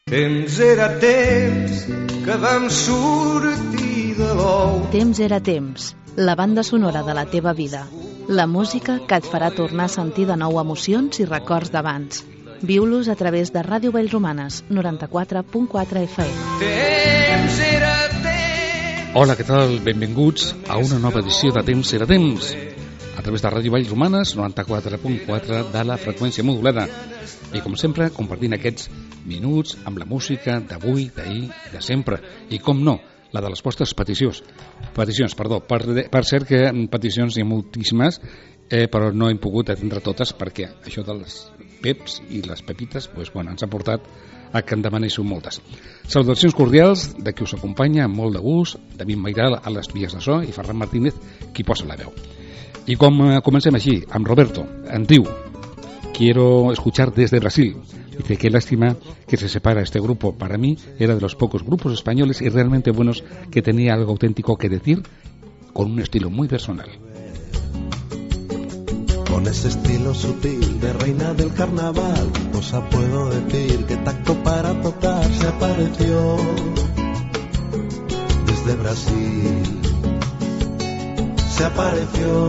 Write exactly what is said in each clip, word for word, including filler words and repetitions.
Temps era temps que vam sortir de l'ou. Temps era temps, la banda sonora de la teva vida. La música que et farà tornar a sentir de nou emocions i records d'abans. Viu-los a través de Ràdio Vallromanes, noranta-quatre punt quatre F M. Temps era temps. Hola, què tal? Benvinguts a una nova edició de Temps era temps, a través de Ràdio Vallromanes, noranta-quatre punt quatre de la freqüència modulada. I com sempre, compartint aquests minuts amb la música d'avui, d'ahir, de sempre. I com no, la de les vostres peticions. Peticions, perdó. Per, per cert que peticions hi ha moltíssimes, eh, però no hem pogut atendre totes perquè això de les peps i les pepites pues, bueno, ens ha portat a que en demanéssiu moltes. Salutacions cordials de qui us acompanya amb molt de gust, David Mairal a les vies de so i Ferran Martínez qui posa la veu. I com eh, comencem així, amb Roberto, en diu: quiero escuchar desde Brasil. Dice, qué lástima que se separa este grupo. Para mí era de los pocos grupos españoles y realmente buenos que tenía algo auténtico que decir, con un estilo muy personal. Con ese estilo sutil de reina del carnaval, cosa puedo decir que tacto para tocar se apareció desde Brasil. Se apareció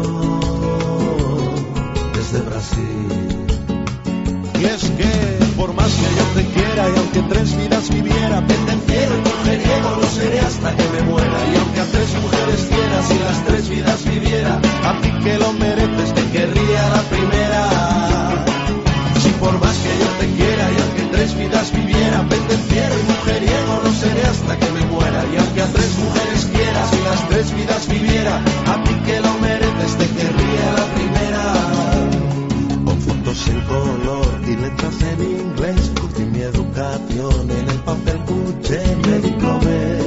desde Brasil. Y es que por más que yo te quiera y aunque tres vidas viviera, pendenciero y mujeriego lo seré hasta que me muera. Y aunque a tres mujeres quieras y las tres vidas viviera, a ti que lo mereces te querría la primera. Si por más que yo te quiera y aunque tres vidas viviera, pendenciero y mujeriego lo seré hasta que me muera. Y aunque a tres mujeres quieras y las tres vidas viviera, a ti que lo mereces te querría la primera. Con fotos en color y letras en inglés, curtí mi educación en el papel cuché, me diplomé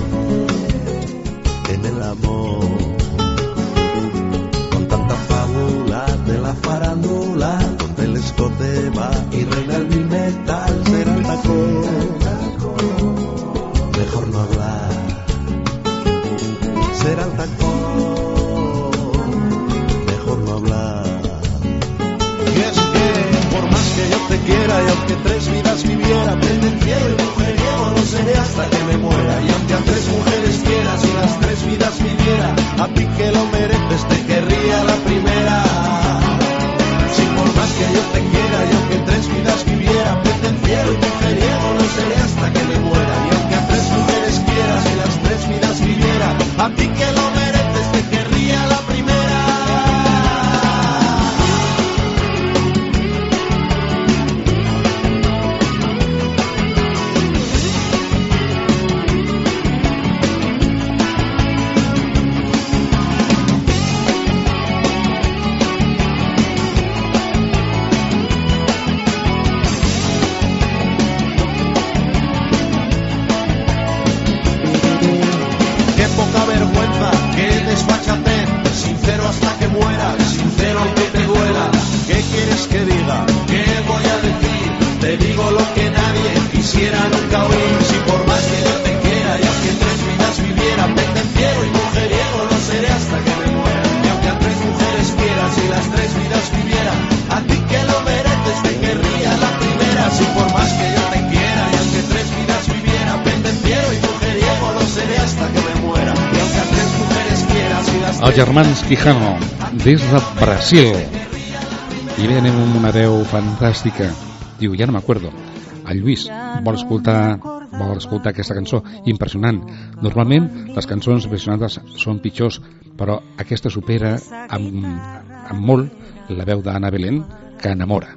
en el amor. Con tanta fábula de la farándula, donde el escote va y reina el metal, será el tacón, mejor no hablar, será el tacón, mejor no hablar. Y es que por más que yo te quiera y aunque tres vidas viviera, pendenciero y mujeriego no seré hasta que me muera. Y aunque a tres mujeres quieras y las tres vidas viviera, a ti que lo mereces te querría la primera. Si por más que yo te quiera y aunque tres vidas viviera, pendenciero y mujeriego no seré hasta que me muera. Y aunque a tres mujeres quieras y las tres vidas viviera, a ti que lo mereces te querría la primera. Els germans Quijano, des de Brasil. I venen amb una veu fantàstica. Diu, ja no m'acuerdo. El Lluís vol escoltar, vol escoltar aquesta cançó impressionant. Normalment les cançons impressionants són pitjors, però aquesta supera amb, amb molt la veu d'Anna Belén, que enamora.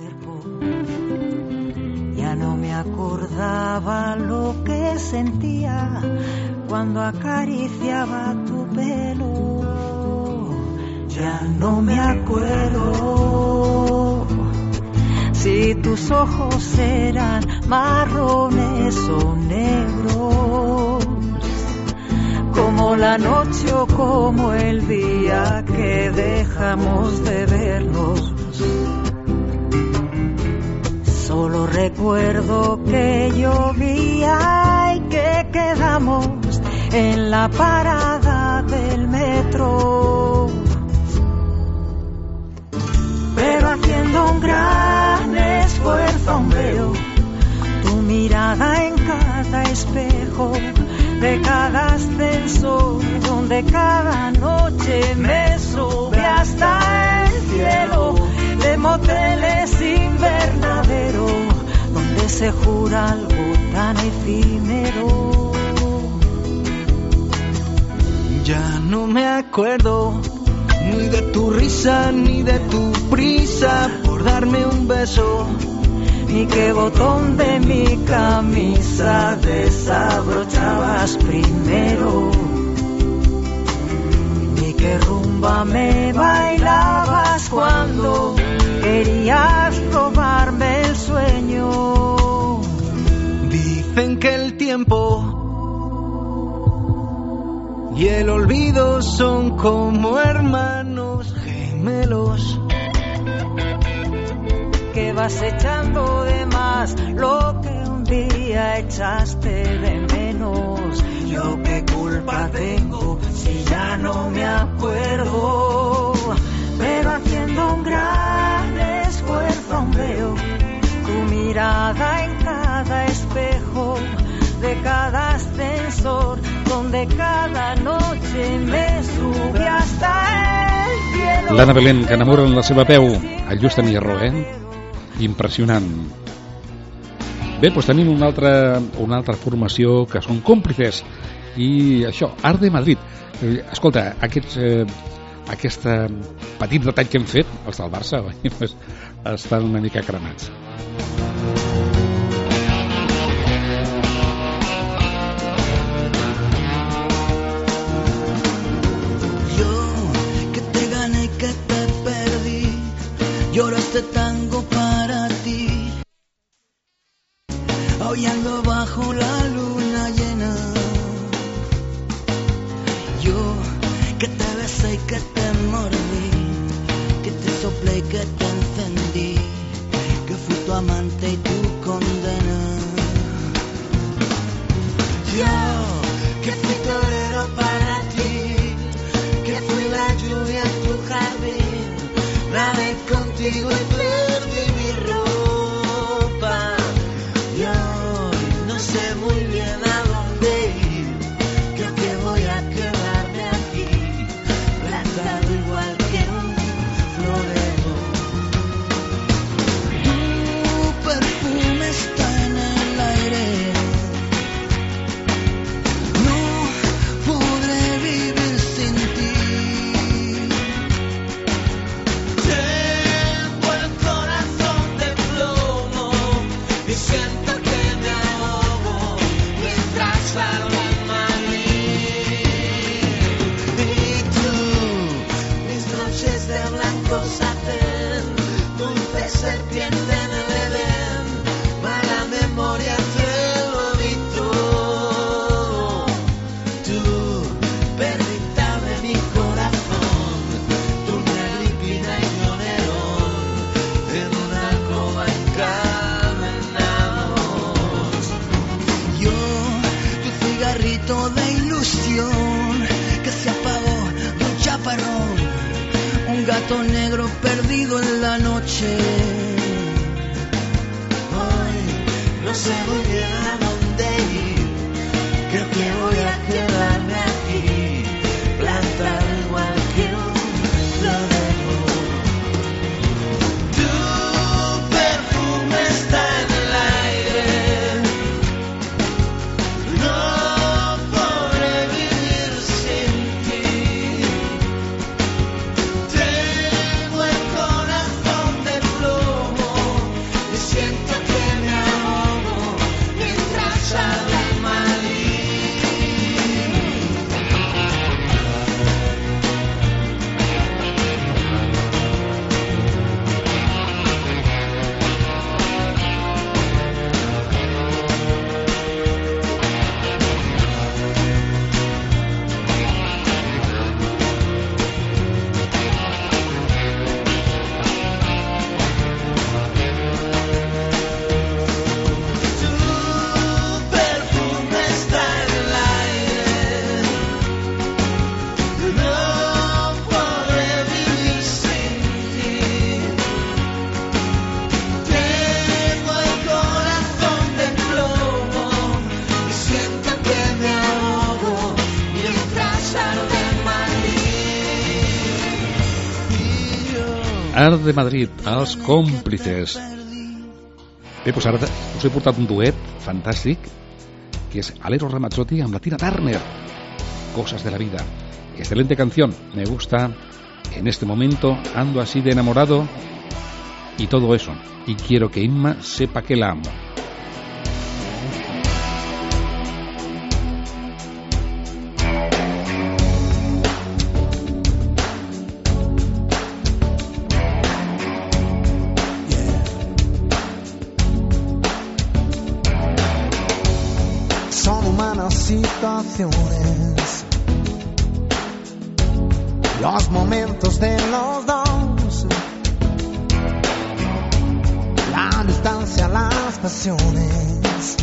Ya no me acordaba lo que sentía cuando acariciaba tu pelo. Ya no me acuerdo si tus ojos eran marrones o negros, como la noche o como el día que dejamos de vernos. Solo recuerdo que llovía y que quedamos en la parada del metro, pero haciendo un gran esfuerzo aún veo tu mirada mirada en cada espejo de cada ascensor, donde cada noche me sube hasta el cielo, de moteles invernadero, donde se jura algo tan efímero. Ya no me acuerdo ni de tu risa ni de tu prisa por darme un beso, ni qué botón de mi camisa desabrochabas primero, ni qué rumba me bailabas cuando querías robarme el sueño. Dicen que el tiempo y el olvido son como hermanos gemelos, que vas echando de más lo que un día echaste de menos. Yo qué culpa tengo si ya no me acuerdo, pero haciendo un gran esfuerzo aún veo tu mirada en cada espejo de cada ascensor, donde cada noche me sube hasta el cielo. L'Anna Belén, que enamora en la seva peu el Lluís Tamirro, eh? Impressionant. Bé, doncs tenim una altra, una altra formació que són còmplices i això, Art de Madrid. Escolta, aquests, eh, aquest petit detall que hem fet, els del Barça, pues, estan una mica cremats. Lloro este tango para ti, aullando bajo la luna llena. Yo que te besé y que te mordí, que te soplé y que te encendí, que fui tu amante y tu condena. Yo que fui torero para ti, que fui la lluvia en tu jardín, nadé contigo y perdí mi ropa. Y hoy no sé muy bien a dónde ir, creo que voy a quedarme aquí, plantado igual que un florero. Tu perfume está en el aire, no podré vivir sin ti. Siento que me ahogo mientras salgo en Madrid. Y tú, mis noches de blanco satén, dulce serpiente en el Edén, mala memoria te lo di todo. Tú, perrita de mi corazón, tu negripina y yo Nerón, en una alcoba en casa. De ilusión que se apagó de un chaparrón, un gato negro perdido en la noche. Hoy no sé muy bien a dónde ir, creo que voy a quedarme aquí, plantado igual que un florero. Tu perfume está en el aire, no siento que me ahogo mientras salgo en Madrid. Art de Madrid, els còmplices. Bé, doncs ara us he portat un duet fantàstic, que es Alero Ramazzotti amb la Tina Turner. Cosas de la vida. Excelente canción, me gusta. En este momento ando así de enamorado y todo eso. Y quiero que Inma sepa que la amo. Son humanas situaciones, los momentos de los dos, la distancia, las pasiones,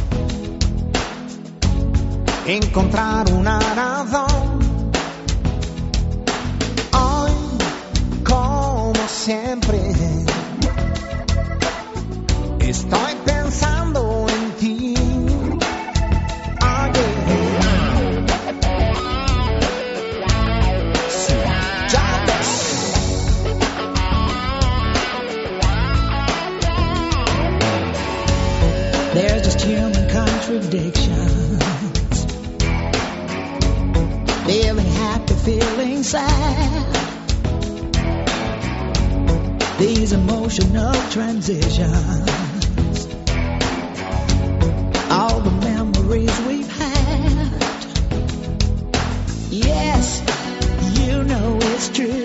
encontrar una razón. Hoy, como siempre, estoy pensando en ti. There's just human contradictions. Feeling happy, feeling sad. These emotional transitions. All the memories we've had. Yes, you know it's true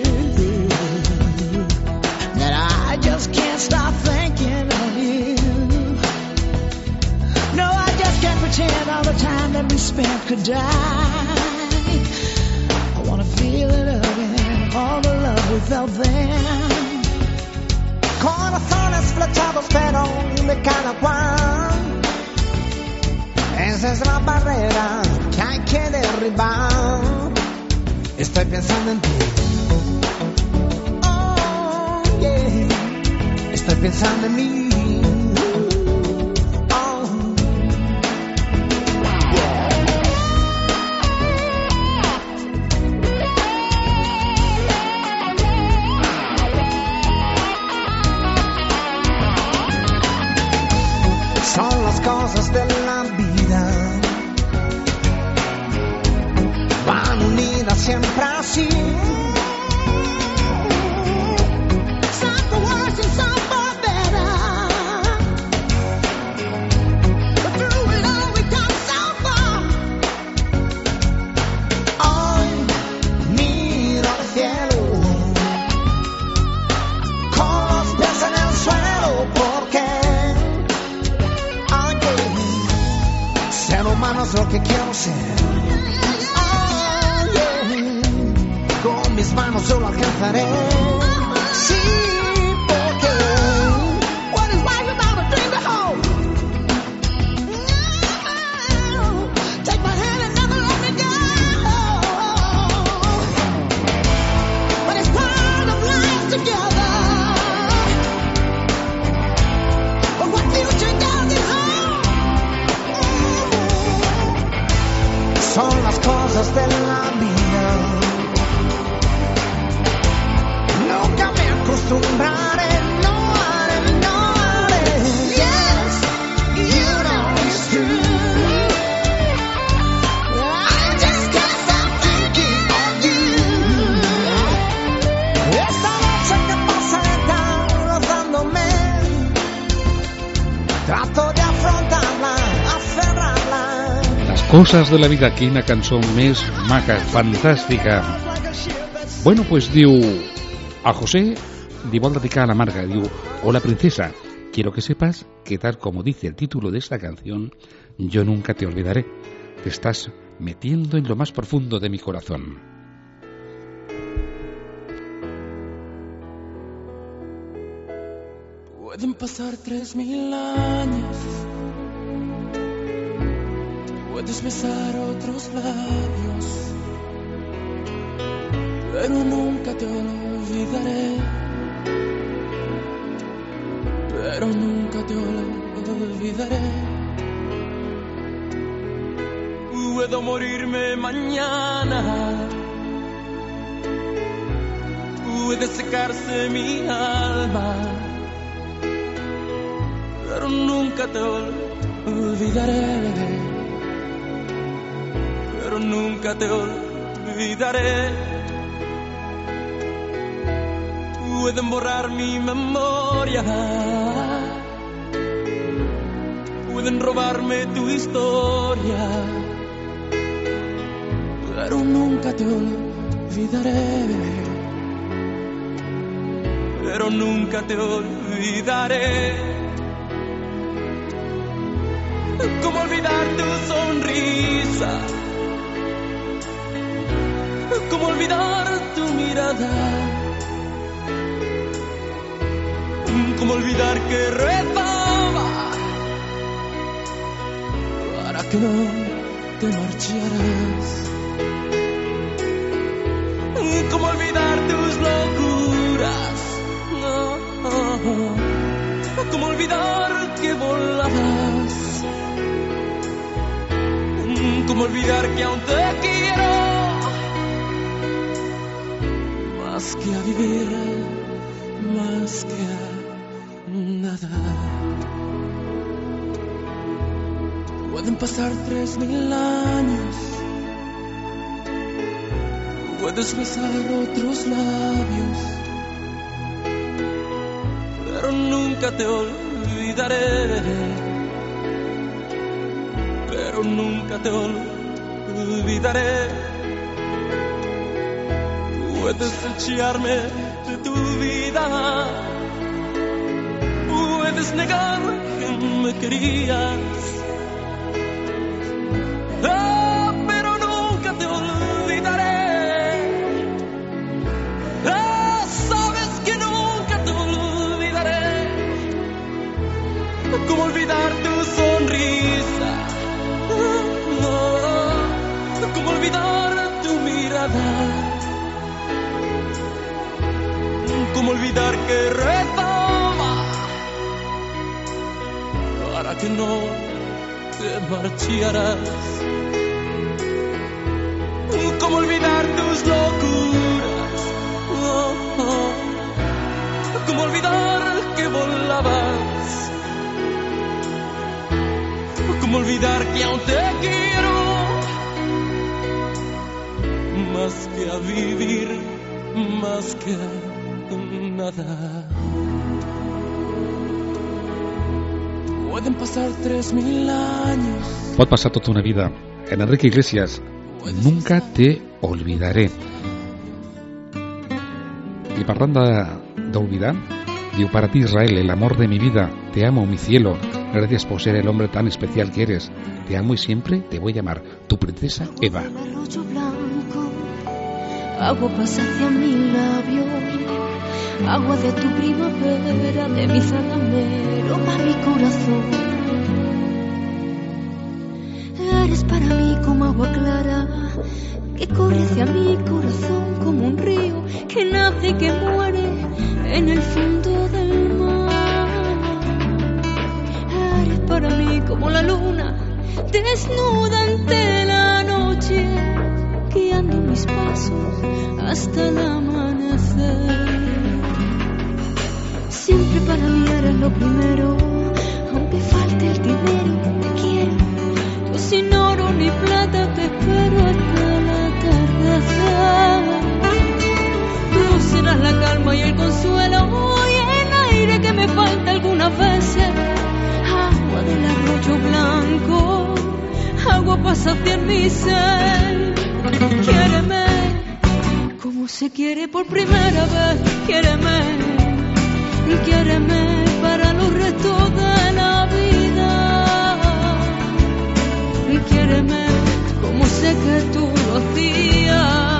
that I just can't stop thinking of you. Pretend all the time that we spent could die. I wanna feel it again, all the love we felt then. Corazones flechados pero de cada cual. Esa es la barrera que hay que derribar. Estoy pensando en ti. Oh, yeah. Estoy pensando en mí. Cosas de la vida van unidas siempre así. Some for worse and some for better, but through it all we come so far. Hoy miro al cielo con los pies en el suelo porque ser humano es lo que quiero ser. Oh, yeah. Con mis manos yo lo alcanzaré. Sí, porque What is life without a dream to hold? Take my hand and never let me go. But it's part of life together. But what future does it hold? son las cosas de la vida. Nunca me acostumbraré, no haré, no haré. Yes, you know it's true. I just can't stop thinking of you. Esta noche que pasa está rozándome, trato de afrontarla, aferrarla. Las cosas de la vida, quina cançó més maca, fantàstica. Bueno, pues diu, a José li vol dedicar a la Marga, diu, hola princesa, quiero que sepas que tal como dice el título de esta canción, yo nunca te olvidaré, te estás metiendo en lo más profundo de mi corazón. Pueden pasar tres mil años, puedes besar otros labios, pero nunca te olvidaré, pero nunca te olvidaré. Puedo morirme mañana, puede secarse mi alma, pero nunca te olvidaré, pero nunca te olvidaré. Pueden borrar mi memoria, pueden robarme tu historia, pero nunca te olvidaré, pero nunca te olvidaré. ¿Cómo olvidar tu sonrisa? ¿Cómo olvidar tu mirada? ¿Cómo olvidar que rezaba para que no te marcharas? ¿Cómo olvidar tus locuras? No. ¿Cómo olvidar que volabas? ¿Cómo olvidar que aún te quiero más que a vivir, más que a nada? Pueden pasar tres mil años, puedes besar otros labios, pero nunca te olvidaré, pero nunca te olvidaré. Puedes echarme de tu vida, puedes negar que me querías, ah, pero nunca te olvidaré. Ah, sabes que nunca te olvidaré. ¿Cómo olvidar tu sonrisa? No. ¿Cómo olvidar tu mirada? ¿Cómo olvidar que rezaba para que no te marcharas? ¿Cómo olvidar tus locuras? Oh, oh. ¿Cómo olvidar que volabas? ¿Cómo olvidar que aún te quiero más que a vivir, más que a nada? Pueden pasar tres mil años. Pot passar tota una vida. En Enrique Iglesias, nunca te olvidaré. I parlant d'oblidar, diu, para ti Israel, el amor de mi vida, te amo, mi cielo, gracias por ser el hombre tan especial que eres, te amo y siempre te voy a llamar, tu princesa Eva. Agua pasa hacia mi labio, agua de tu primavera, de mi zalamero pa' mi corazón. Eres para mí como agua clara, que corre hacia mi corazón como un río que nace y que muere en el fondo del mar. Eres para mí como la luna, desnuda ante la noche, guiando mis pasos hasta el amanecer. Siempre para mí eres lo primero, aunque falte el dinero, te quiero. Yo sin oro ni plata te espero hasta el atardecer. Tú serás la calma y el consuelo y el aire que me falta algunas veces. Agua del arroyo blanco, agua pasa hacia mi ser. Quiéreme como se quiere por primera vez. Quiéreme, quiéreme para los restos de la vida. Quiéreme como sé que tú lo hacías.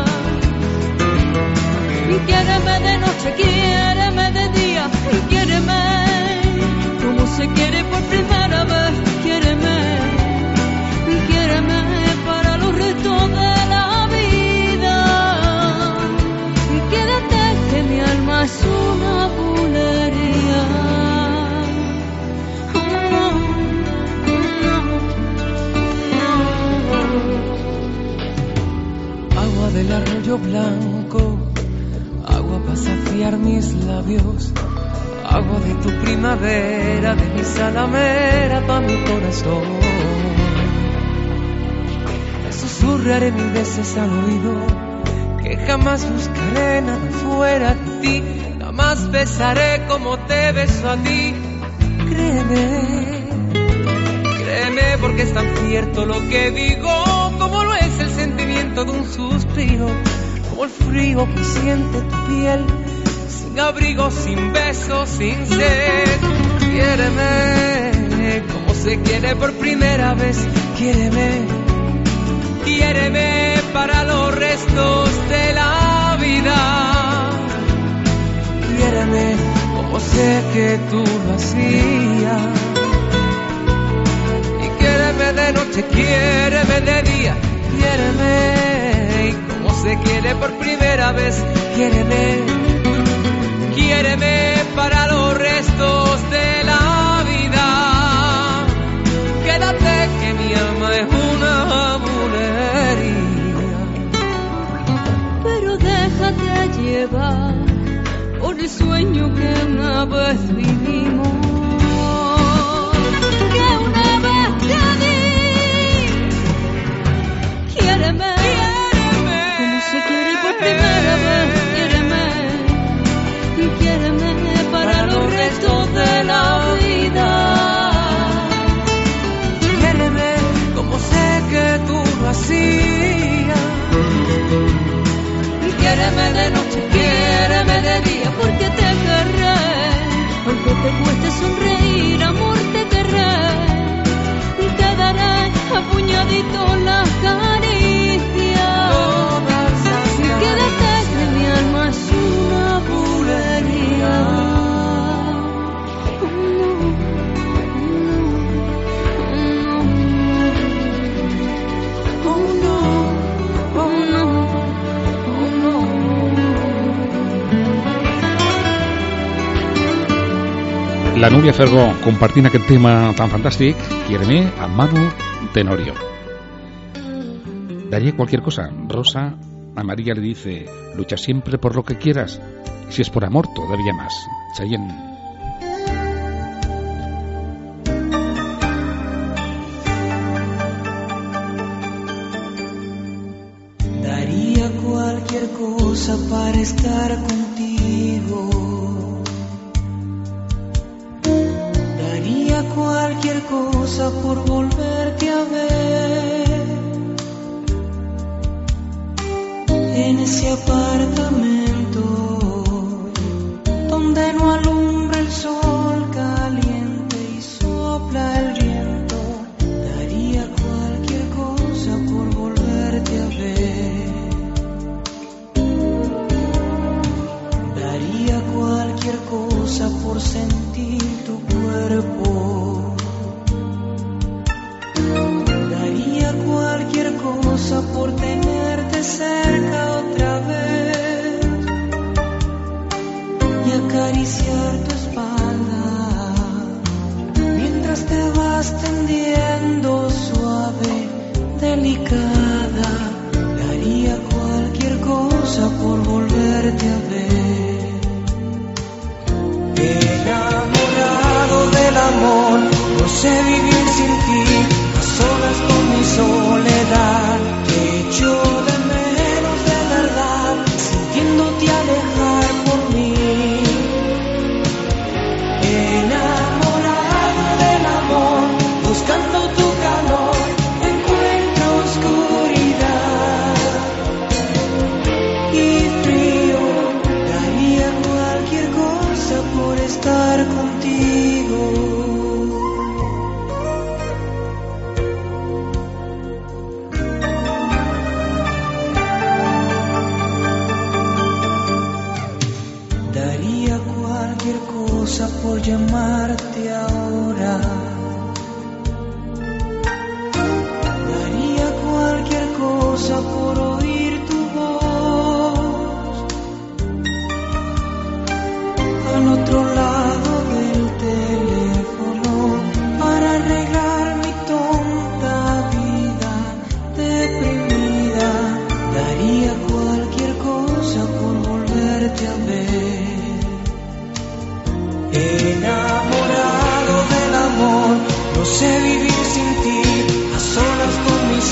Quiéreme de noche, quiéreme de día. Quiéreme como se quiere por primera vez. Quiéreme, quiéreme para los restos de la vida. Quédate que mi alma es una bulería. Agua del arroyo blanco, agua pasa saborear mis labios, agua de tu primavera, de mi salamera pa' mi corazón. Te susurraré mil veces al oído que jamás buscaré nada fuera de ti, jamás besaré como te beso a ti. Créeme, créeme porque es tan cierto lo que digo, como lo es el sentimiento de un suspiro, como el frío que siente tu piel, sin abrigo, sin besos, sin sed. Quiéreme como se quiere por primera vez, quiéreme, quiéreme para los restos de la vida. Quiéreme como sé que tú lo hacías. Y quiéreme de noche, quiéreme de día, quiéreme. Y como se quiere por primera vez, quiéreme, quiéreme para los restos de la vida. Quédate que mi alma es una bulería. Pero déjate llevar por el sueño que una vez vivimos, que una vez te di. Quiéreme, quiéreme, como se quiere por primera vez. Quiéreme, quiéreme para los restos de la vida. Quiéreme como sé que tú lo hacías. Quiéreme de noche, quiéreme de día, porque te querré. Aunque te cueste sonreír, amor, te querré. Y te daré a puñadito las caricias. Y quédate que mi alma es una bulería. La Núria Fergó compartint aquest tema tan fantàstic, Quiéreme, a Manu Tenorio. Daría cualquier cosa. Rosa a María le dice, lucha siempre por lo que quieras, y si es por amor todavía más. Chayanne. Daría cualquier cosa para estar contigo. Daría cualquier cosa por volverte a ver en ese apartamento donde no alumbra el sol caliente y sopla el viento. Daría cualquier cosa por volverte a ver. Daría cualquier cosa por sentir tu cuerpo. Daría cualquier cosa por tenerte cerca otra vez y acariciar tu espalda mientras te vas tendiendo suave, delicada. Daría cualquier cosa por volverte a ver. Enamorado del amor, no sé vivir sin ti, a solas con mi soledad. Te echo de menos de verdad, sintiéndote alejar por mí. Enamorado del amor, buscando tu calor, encuentro oscuridad y frío. Daría cualquier cosa por estar contigo.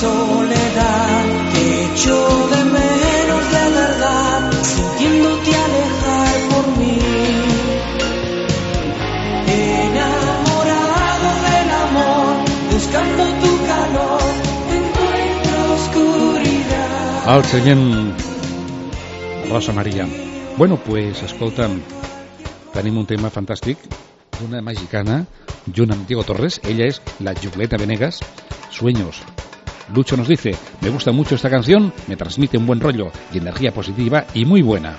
soledad, te echo de menos de verdad, sintiéndote alejar por mí. Enamorado del amor, buscando tu calor, encuentro oscuridad. El seient Rosa Maria. Bueno, pues, escolta'm, tenim un tema fantàstic d'una mexicana, junt amb Diego Torres. Ella es la Julieta Venegas. Sueños. Lucho nos dice: me gusta mucho esta canción, me transmite un buen rollo y energía positiva y muy buena.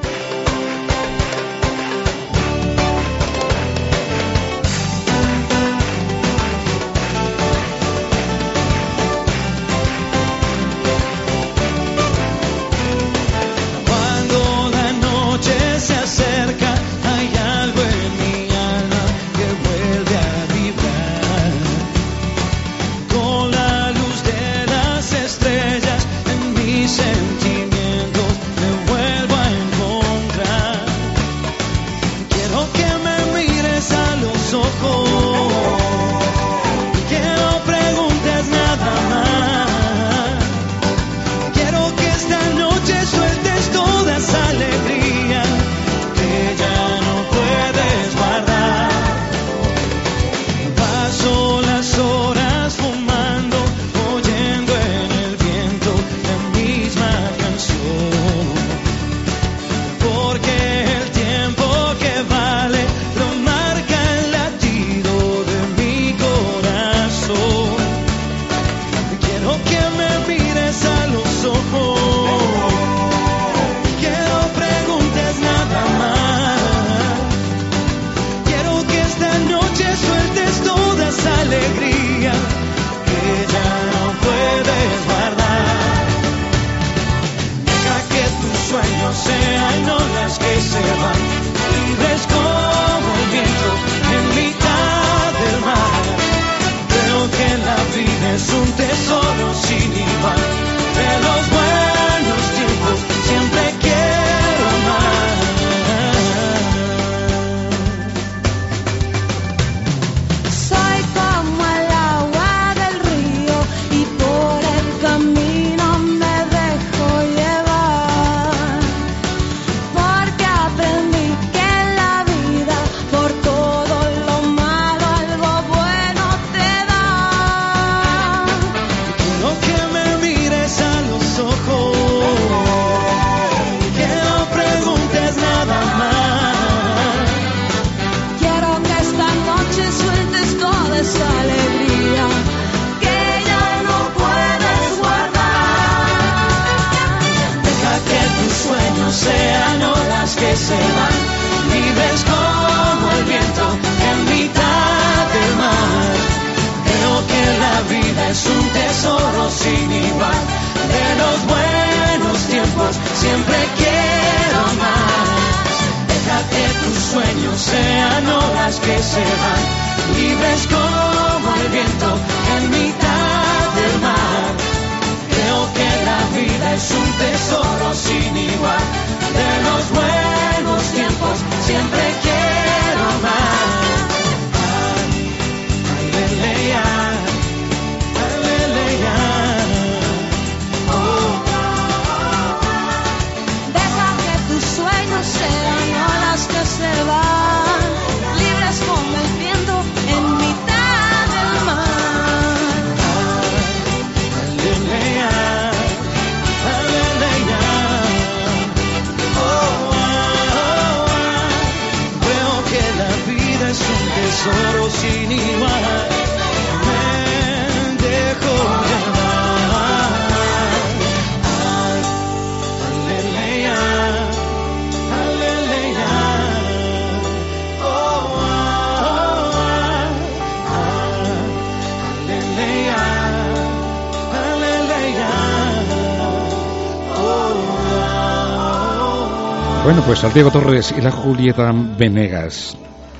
Bueno, pues el Diego Torres y la Julieta Venegas.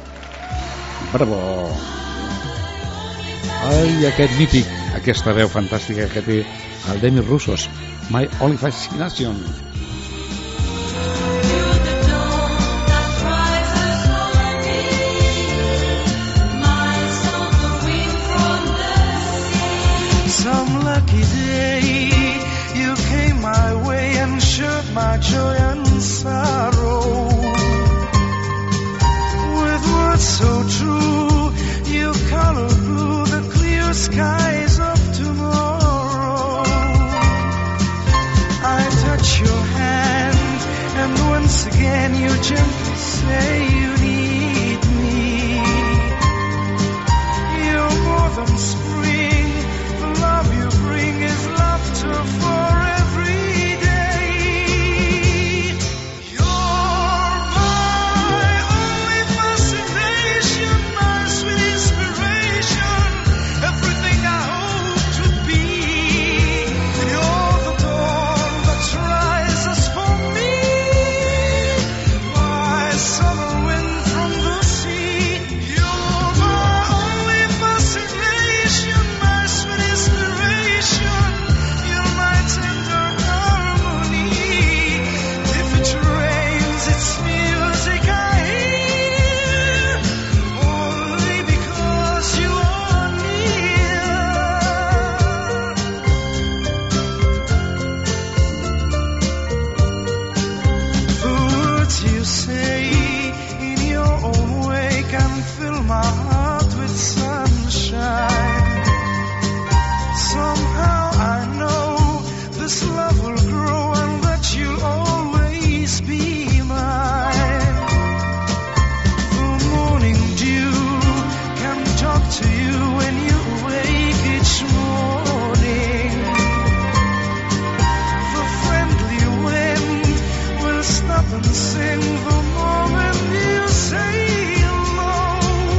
Bravo! Ai, aquest mític, aquesta veu fantàstica que té el Demi Russos, My Only Fascination. some lucky day you came my way and shared my joy and sorrow. With words so true, you colored blue the clear skies of tomorrow. I touch your hand, and once again you gently say you need me. You're more than spring, the love you bring is laughter for every day. You're my only fascination, my sweet inspiration, everything I hoped would be. You're the dawn that rises for me, my summer wind from the sea. You're my only fascination, my sweet inspiration. You're my tender harmony. If it rains, it's music I hear, only because you are near. The words you say in your own way can fill my heart with sunshine. Somehow I know this love will grow and that you'll always be mine. The morning dew can talk to you when you wake each morning. The friendly wind will stop and sing the moment you say hello.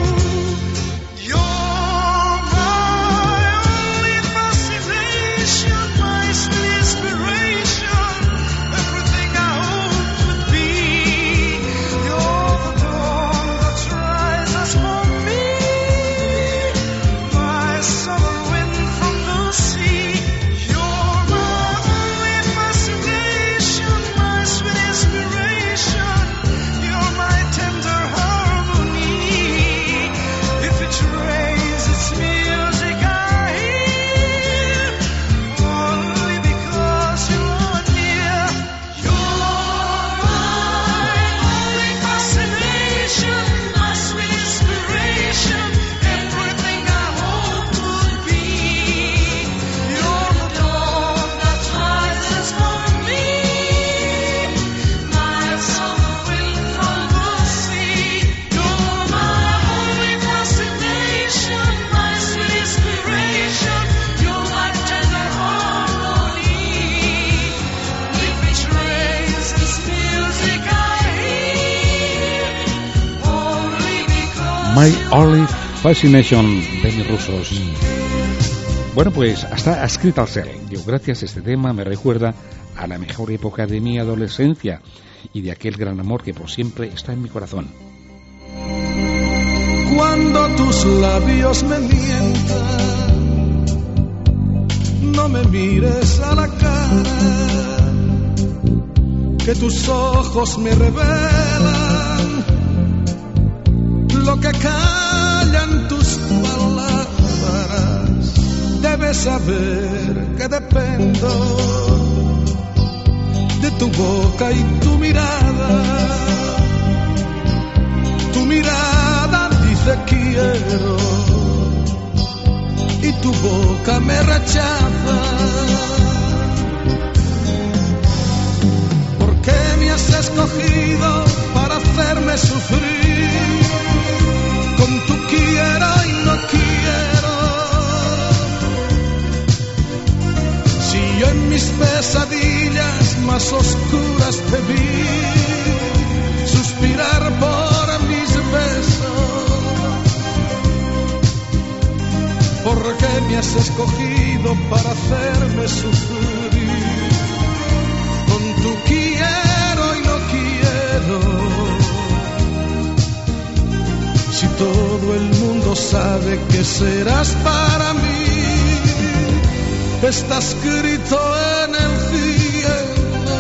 You're my only fascination, my sweet inspiration, everything I hoped would be. You're the dawn that rises for me, my summer wind from the sea. You're my only fascination, my sweet inspiration. You're my tender harmony. If it rains, it's music I hear, only because you are near. You're my only fascination, my sweet inspiration, everything I hoped would be. You're the dawn that rises for me, my summer wind from the sea. You're my only fascination, my sweet inspiration. You're my tender harmony. If it rains, it's music I hear, only because My Only Fascination, Benny Rusos. Bueno, pues hasta ha escrito al ser. Digo, gracias, este tema me recuerda a la mejor época de mi adolescencia y de aquel gran amor que por siempre está en mi corazón. Cuando tus labios me mientan, no me mires a la cara, que tus ojos me revelan lo que callan tus palabras. Debes saber que dependo de tu boca y tu mirada. Tu mirada dice quiero y tu boca me rechaza. ¿Por qué me has escogido para hacerme sufrir? Con tu quiero y no quiero. Si yo en mis pesadillas más oscuras te vi suspirar por mis besos, ¿por qué me has escogido para hacerme sufrir? Con tu quiero y no quiero. Si todo el mundo sabe que serás para mí, está escrito en el cielo.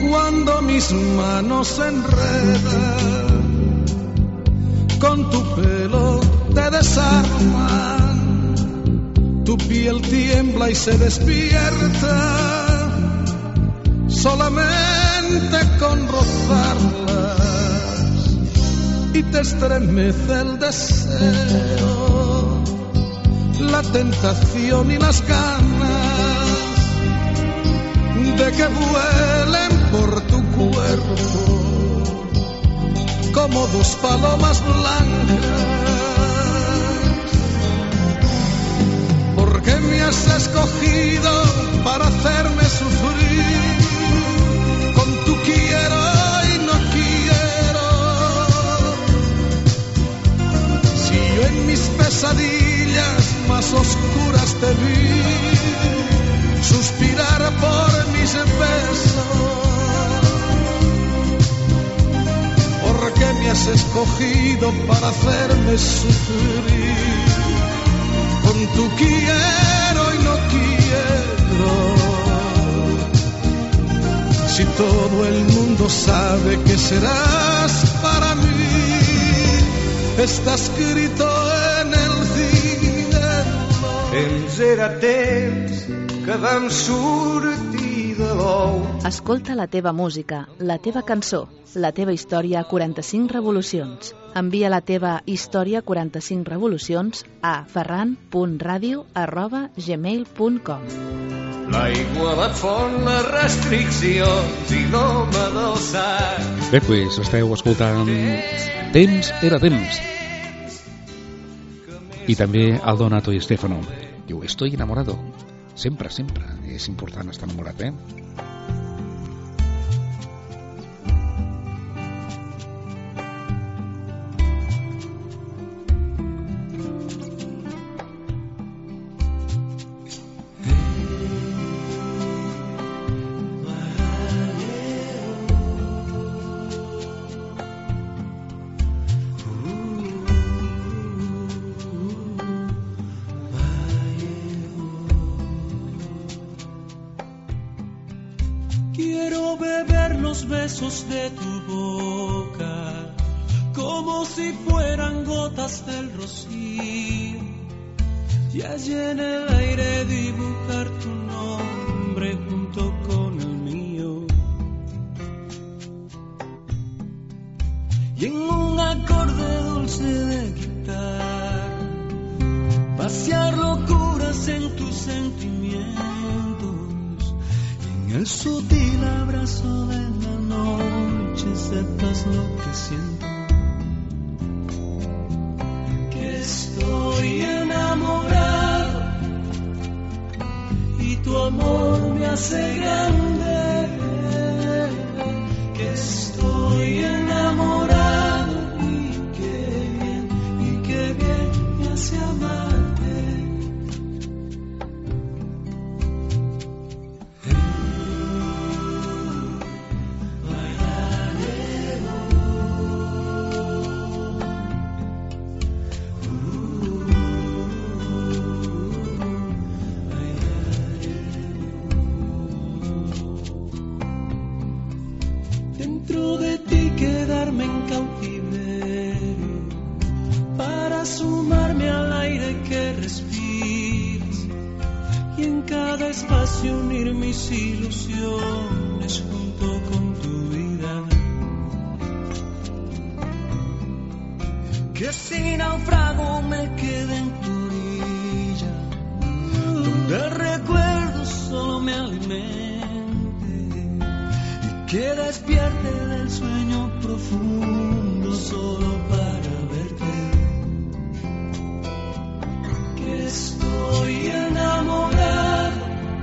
cuando mis manos se enredan con tu pelo te desarman, tu piel tiembla y se despierta solamente con rozarlas, y te estremece el deseo, la tentación y las ganas de que vuelen por tu cuerpo como dos palomas blancas. Porque me has escogido para hacerme sufrir con tu quiero y no quiero. Si yo en mis pesadillas más oscuras te vi suspirar por mis besos, porque me has escogido para hacerme sufrir con tu quiero y no quiero. Si todo el mundo sabe que serás para mí, está escrito en el cielo. Temps era temps que vam sortir de l'ou. Escolta la teva música, la teva cançó, la teva història a quaranta-cinc revolucions. Envia la teva història a quaranta-cinc revolucions a ferran punt ràdio arroba gmail punt com. L'aigua, la font, les restriccions i l'home del sac. Bé, pues esteu escoltant Temps era temps. I també el Donato i Stefano. Diu, estoy enamorado. Sempre, sempre. És important estar enamorat, eh? De tu boca, como si fueran gotas del rocío, y allí en el aire dibujar tu nombre junto con el mío, y en un acorde dulce de guitarra pasear locuras en tus sentimientos, y en el sutil abrazo de la noche sepas lo que siento, que estoy enamorado y tu amor me hace grande, que estoy enamorado y qué bien, y qué bien me hace amarte. Unir mis ilusiones junto con tu vida, que si naufrago me quede en tu orilla, donde el recuerdo solo me alimente y que despierte del sueño profundo solo para verte, que estoy enamorado.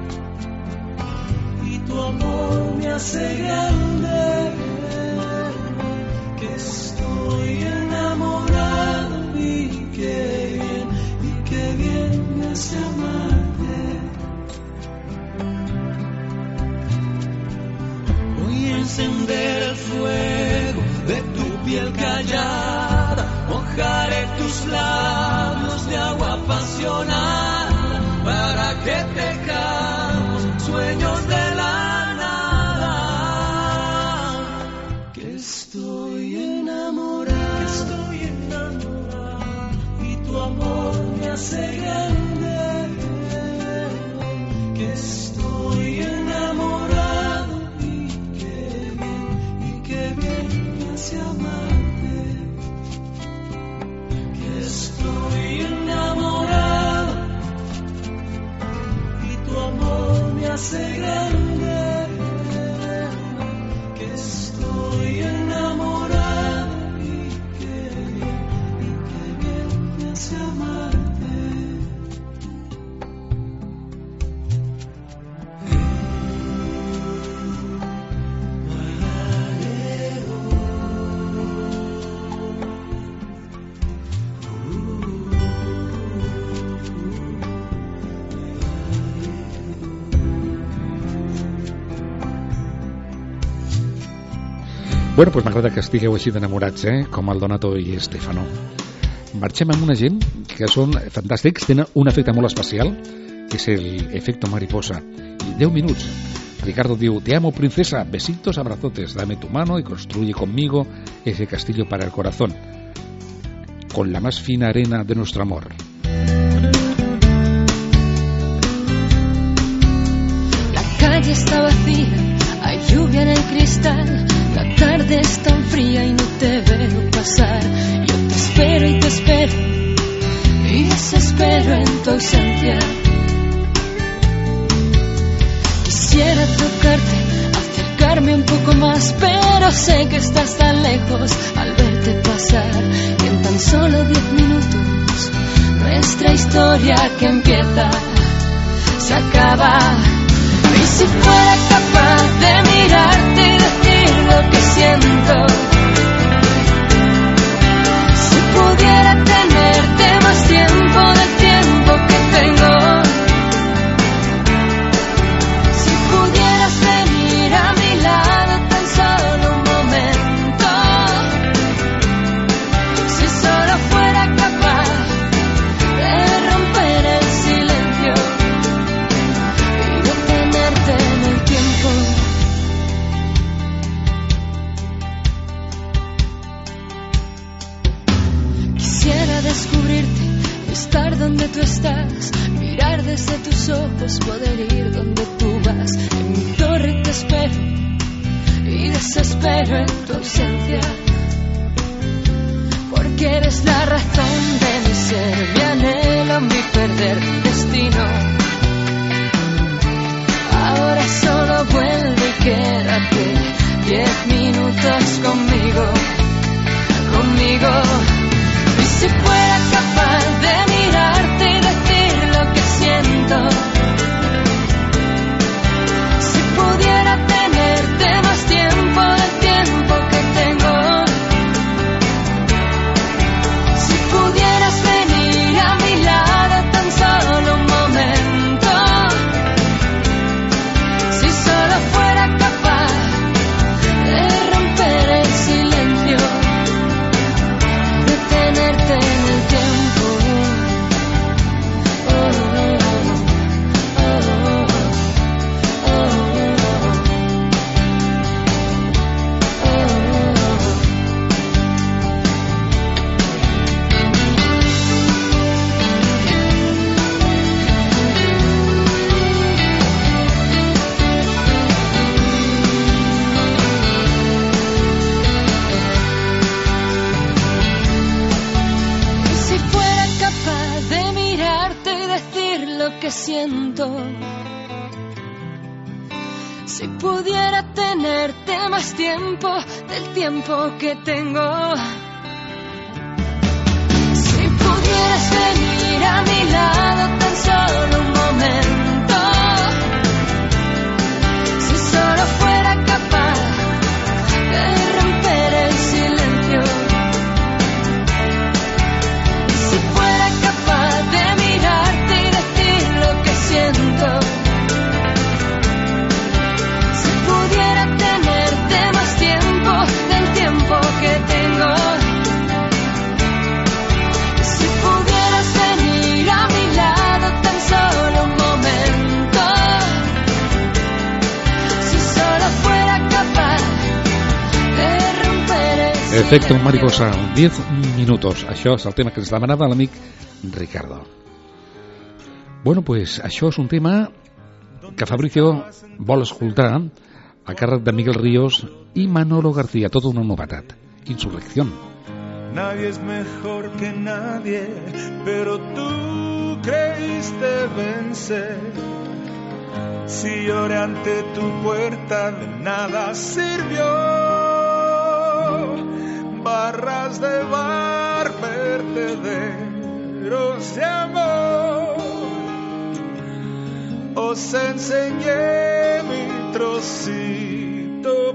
Tu amor me hace grande, que estoy enamorado y qué bien, y qué bien me hace amarte. Voy a encender el fuego de tu piel callada, mojaré tus labios de agua apasionada para que tejamos sueños de la nada. estoy enamorado y qué bien, y qué bien me hace amarte. Bueno, doncs m'agrada que estigueu així d'enamorats, eh? Com el Donato i Stefano. Marxem amb una gent que són fantàstics, tenen un efecte molt especial, que és el efecto mariposa. deu minuts. Ricardo diu: te amo, princesa, besitos, abrazotes, dame tu mano y construye conmigo ese castillo para el corazón, con la más fina arena de nuestro amor. La calle está vacía, hay lluvia en el cristal. La tarde es tan fría y no te veo pasar. Yo te espero y te espero y desespero en tu ausencia. Quisiera tocarte, acercarme un poco más, pero sé que estás tan lejos al verte pasar. Y en tan solo diez minutos nuestra historia que empieza se acaba. Y si fuera capaz de mirarte y decir lo que siento, si pudiera tenerte más tiempo del tiempo que tengo, si pudieras venir a mi lado tan solo un momento, si solo fuera capaz de romper el silencio y detenerte en el tiempo. Quisiera descubrirte, estar donde tú estás, mirar desde tus ojos, poder ir donde tú vas. En mi torre te espero y desespero en tu ausencia, porque eres la razón de mi ser, mi anhelo, mi perder, mi destino. Ahora solo vuelve y quédate diez minutos conmigo, conmigo. Y si fuera capaz de mirarte y decir lo que siento, si pudiera tenerte más tiempo del tiempo que tengo, si pudieras venir a mi lado tan solo un momento, si solo fuera capaz de romper el silencio, detenerte en el tiempo. Oh, oh, oh, oh, oh, Y si fuera capaz de mirarte y decir lo que siento, si pudiera tenerte más tiempo del tiempo que tengo, si pudieras venir a mi lado tan solo un momento, si solo fuera capaz de romper el silencio, si fuera capaz de mirarte y decir lo que siento, si pudiera tenerte más tiempo del tiempo que tengo, si pudieras venir a mi lado tan solo un momento, si solo fuera capaz de romper el silencio. Efecto mariposa, diez minutos. Això és el tema que ens demanava l'amic Ricardo. Bueno, pues això és un tema que Fabricio vol escoltar a càrrec de Miguel Ríos i Manolo García, tota una novetat. Insurrección. Nadie es mejor que nadie, pero tú creíste vencer Si lloré ante tu puerta, de nada sirvió. Barras de bar, vertederos de amor. Os enseñé mi trocito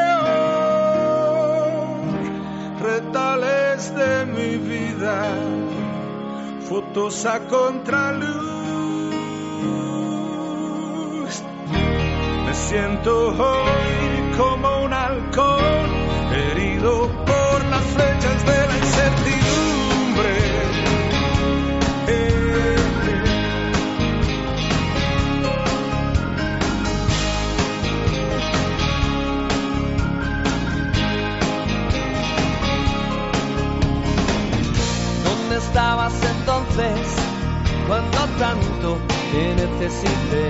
peor. Retales de mi vida, fotos a contraluz. Me siento hoy como un halcón, herido por las flechas de la incertidumbre. Eh, eh. ¿Dónde estabas entonces cuando tanto te necesité?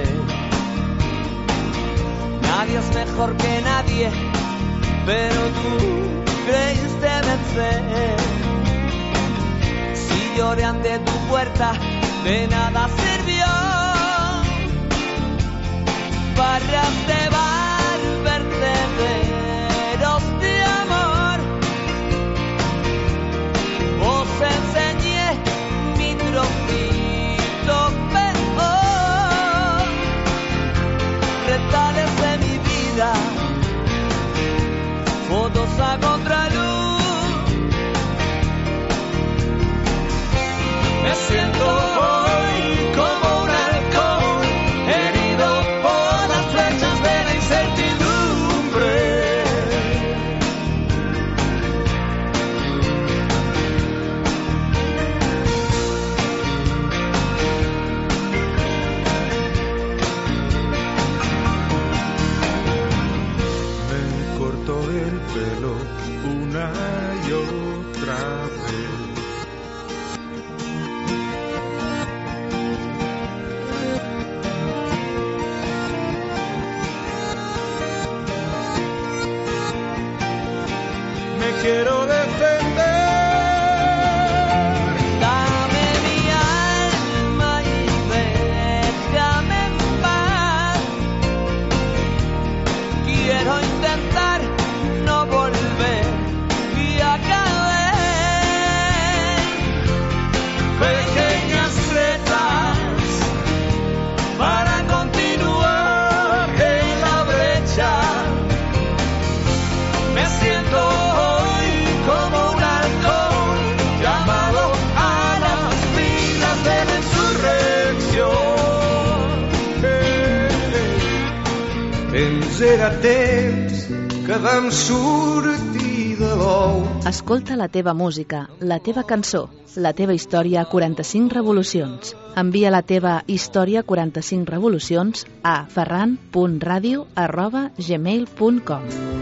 Nadie es mejor que nadie, pero tú creíste vencer. Si lloré ante tu puerta, de nada sirvió. Barras de bar, vertederos de amor. Os enseñé mi trocito peor. Retales de mi vida, fotos a contraluz. Me siento hoy como un halcón, herido por las flechas de la incertidumbre. Me cortó el pelo una y otra vez. Me quiero defender. Dame mi alma y déjame en paz. Quiero intentar no volver y a caer. Pequeñas tretas para continuar en la brecha. Me siento hoy como un halcón llamado a las filas de la insurrección. Engega temps que vam sortir de l'ou. Escolta la teva música, la teva cançó, la teva història a quaranta-cinc revolucions. Envia la teva història a quaranta-cinc revolucions a ferran punt radio arroba gmail punt com.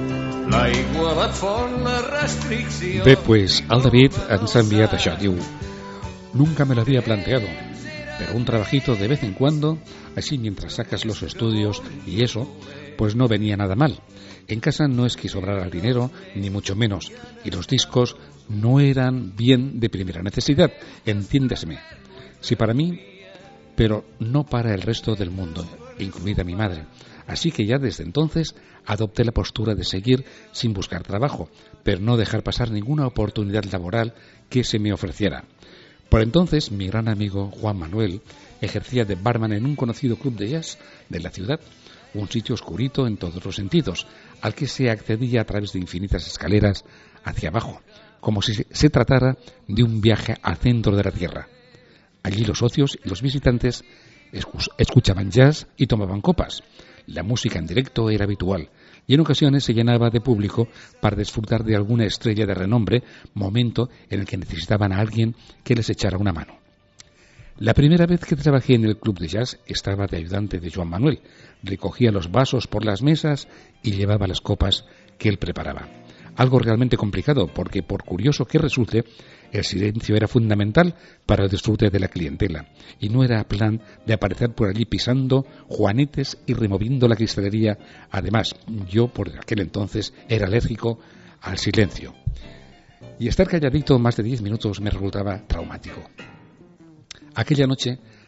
L'aigua bat font la restricció. Bé, pues el David ens ha enviat això, diu: nunca me lo había planteado, pero un trabajito de vez en cuando, así mientras sacas los estudios y eso, pues no venía nada mal. En casa no es que sobrara el dinero, ni mucho menos, y los discos no eran bien de primera necesidad, entiéndeseme. Sí para mí, pero no para el resto del mundo, incluida mi madre. Así que ya desde entonces adopté la postura de seguir sin buscar trabajo, pero no dejar pasar ninguna oportunidad laboral que se me ofreciera. Por entonces, mi gran amigo Juan Manuel ejercía de barman en un conocido club de jazz de la ciudad, un sitio oscurito en todos los sentidos, al que se accedía a través de infinitas escaleras hacia abajo, como si se tratara de un viaje al centro de la tierra. Allí los socios y los visitantes escuchaban jazz y tomaban copas. La música en directo era habitual y en ocasiones se llenaba de público para disfrutar de alguna estrella de renombre, momento en el que necesitaban a alguien que les echara una mano. La primera vez que trabajé en el club de jazz estaba de ayudante de Joan Manuel. Recogía los vasos por las mesas y llevaba las copas que él preparaba. Algo realmente complicado porque, por curioso que resulte, el silencio era fundamental para el disfrute de la clientela y no era plan de aparecer por allí pisando juanetes y removiendo la cristalería. Además, yo por aquel entonces era alérgico al silencio y estar calladito más de diez minutos me resultaba traumático. Aquella noche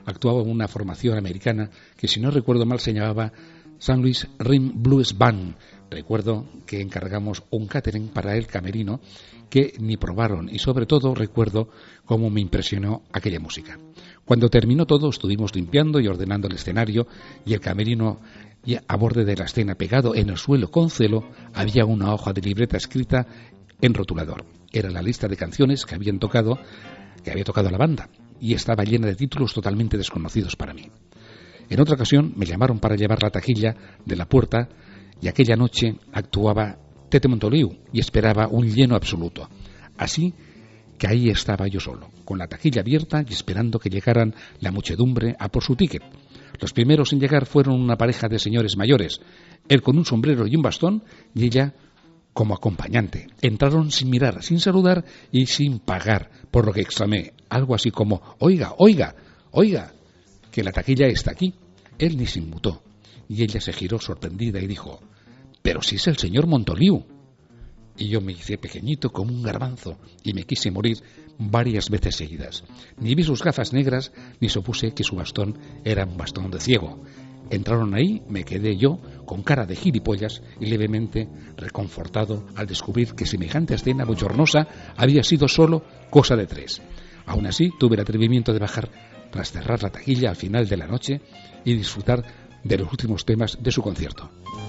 actuaba una formación americana que, si no recuerdo mal, se llamaba Saint Louis Rhythm Blues Band. Recuerdo que encargamos un catering para el camerino que ni probaron, y sobre todo recuerdo cómo me impresionó aquella música. Cuando terminó todo, estuvimos limpiando y ordenando el escenario, y el camerino, y a borde de la escena, pegado en el suelo con celo, había una hoja de libreta escrita en rotulador. Era la lista de canciones que habían tocado, que había tocado la banda, y estaba llena de títulos totalmente desconocidos para mí. En otra ocasión me llamaron para llevar la taquilla de la puerta, y aquella noche actuaba Tete Montoliu y esperaba un lleno absoluto. Así que ahí estaba yo solo, con la taquilla abierta y esperando que llegaran la muchedumbre a por su ticket. Los primeros en llegar fueron una pareja de señores mayores, él con un sombrero y un bastón, y ella como acompañante. Entraron sin mirar, sin saludar y sin pagar, por lo que exclamé algo así como: oiga, oiga, oiga, que la taquilla está aquí. Él ni se inmutó, y ella se giró sorprendida y dijo: pero si es el señor Montoliu. Y yo me hice pequeñito como un garbanzo y me quise morir varias veces seguidas. Ni vi sus gafas negras, ni supuse que su bastón era un bastón de ciego. Entraron ahí, me quedé yo con cara de gilipollas y levemente reconfortado al descubrir que semejante escena bochornosa había sido solo cosa de tres. Aún así, tuve el atrevimiento de bajar tras cerrar la taquilla al final de la noche y disfrutar de los últimos temas de su concierto.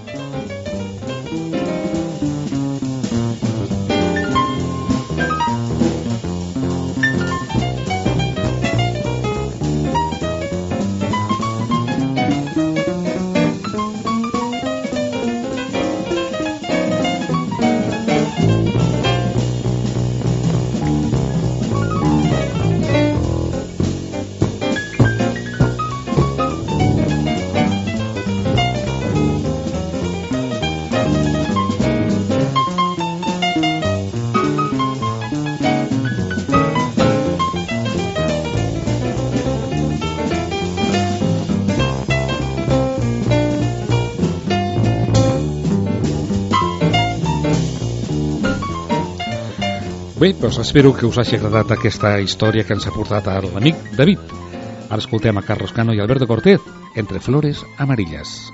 Bé, doncs espero que us hagi agradat aquesta història que ens ha portat l'amic David. Ara escoltem a Carlos Cano i Alberto Cortés, Entre flores amarillas.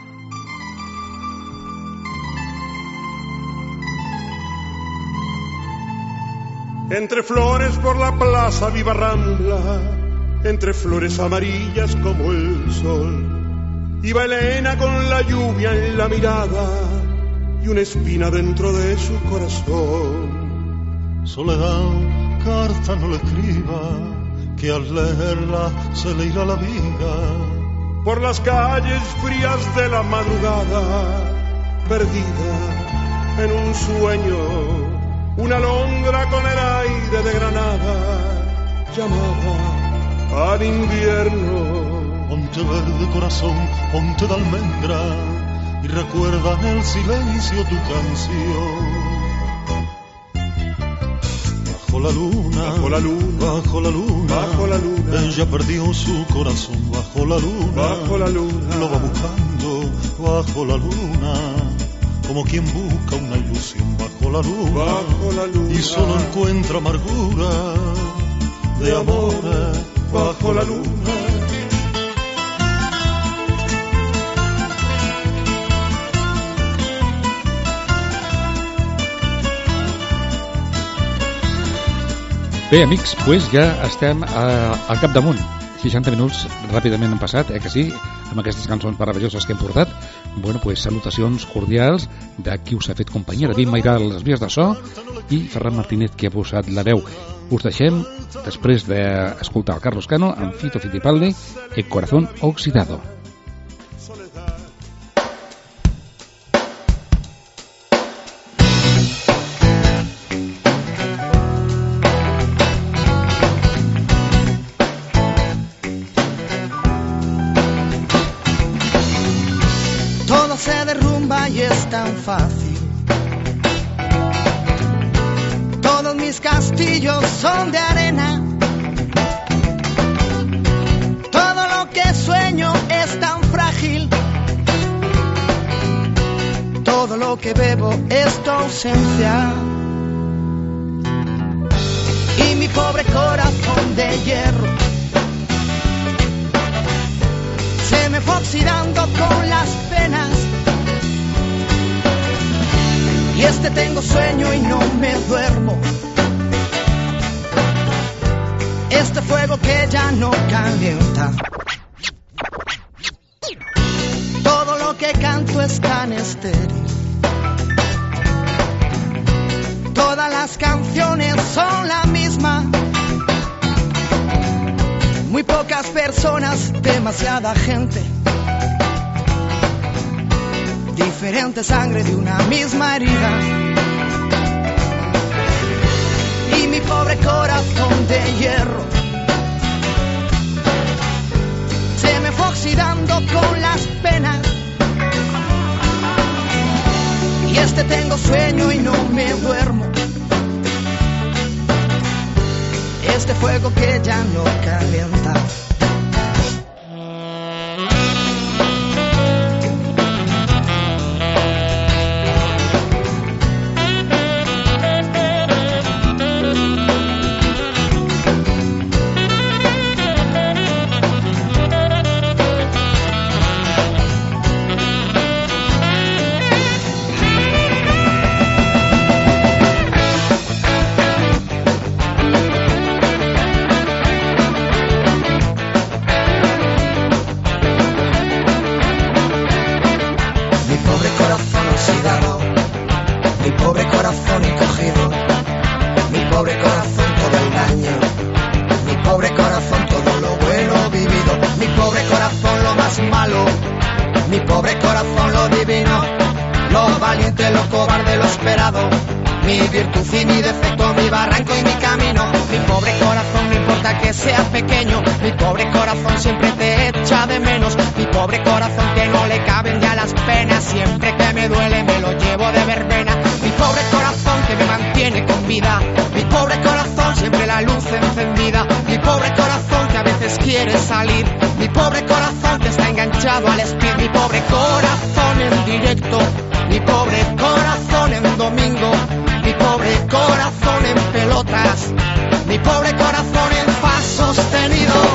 Entre flores por la plaza viva Rambla, entre flores amarillas como el sol, iba Elena con la lluvia en la mirada y una espina dentro de su corazón. Soledad, carta no le escriba, que al leerla se le irá la vida. Por las calles frías de la madrugada, perdida en un sueño, una alondra con el aire de Granada llamaba al invierno. Ponte verde corazón, ponte de almendra y recuerda en el silencio tu canción. Bajo la luna, bajo la luna, bajo la luna, bajo la luna, ella perdió su corazón. Bajo la luna, bajo la luna, lo va buscando bajo la luna, como quien busca una ilusión. Bajo la luna, bajo la luna, y solo encuentra amargura de amores bajo la luna. Bé, amics, doncs ja estem a, al capdamunt. seixanta minuts ràpidament han passat, eh que sí, amb aquestes cançons meravelloses que hem portat. Bueno, pues salutacions cordials de qui us ha fet companyia, David Mairal, les vies de so, i Ferran Martínez, que ha posat la veu. Us deixem, després d'escoltar el Carlos Cano, amb Fito Fittipaldi, El corazón oxidado. Se derrumba y es tan fácil. Todos mis castillos son de arena. Todo lo que sueño es tan frágil. Todo lo que bebo es tu ausencia. Y mi pobre corazón de hierro oxidando con las penas. Y este tengo sueño y no me duermo. Este fuego que ya no calienta. Todo lo que canto es tan estéril. Todas las canciones son la misma. Muy pocas personas, demasiada gente. Diferente sangre de una misma herida. Y mi pobre corazón de hierro se me fue oxidando con las penas. Y este tengo sueño y no me duermo. Este fuego que ya no calienta. Mi virtud y mi defecto, mi barranco y mi camino. Mi pobre corazón, no importa que sea pequeño. Mi pobre corazón siempre te echa de menos. Mi pobre corazón que no le caben ya las penas. Siempre que me duele me lo llevo de verbena. Mi pobre corazón que me mantiene con vida. Mi pobre corazón siempre la luz encendida. Mi pobre corazón que a veces quiere salir. Mi pobre corazón que está enganchado al speed. Mi pobre corazón en directo. Mi pobre corazón en domingo. Mi pobre corazón en pelotas. Mi pobre corazón en fa sostenido.